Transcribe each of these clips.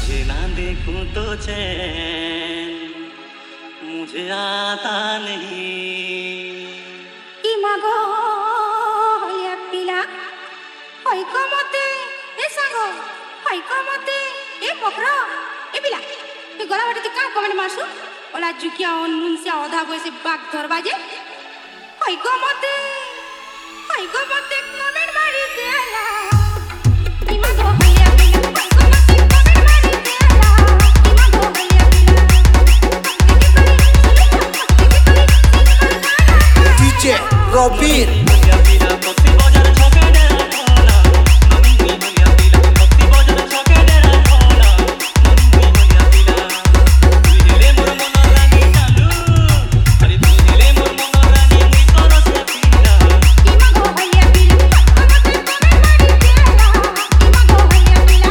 तुझे ना देखूं तो चैन मुझे आता नहीं। কি মাগো হইয়া পিলা হইক মতে এ সাঙ্গ হইক মতে এ পকর এ পিলা এ গলা বাটি কা কমেন্ট মারছু ওলা জুকিয়া অননুনসিয়া অধা বসে বাগ ধরবা যে হইক মতে কমেন্ট মারি দেলা কি মাগো হইয়া পিলা হইক মতে কমেন্ট মারি দেলা কি মাগো হইয়া পিলা DJ Robin भलिया पिला बक्सी बजार छके डेरा ढोला मम्मी भलिया पिला बक्सी बजार छके डेरा ढोला मम्मी भलिया पिला तुई हेले मोर मन रानी चालू अरे तुई हेले मोर मन रानी मुई सरस पिला কি মাগো হইয়া পিলা আমাকে কমেন্ট মারি দেলা কি মাগো হইয়া পিলা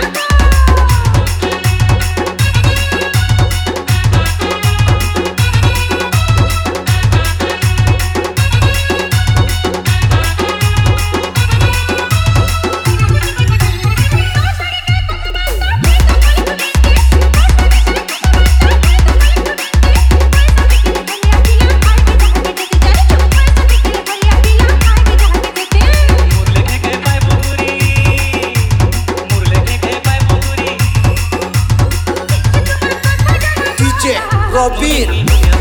मोर लेके के पाय बकुरी मोर लेके के पाय बकुरी DJ Robin भलिया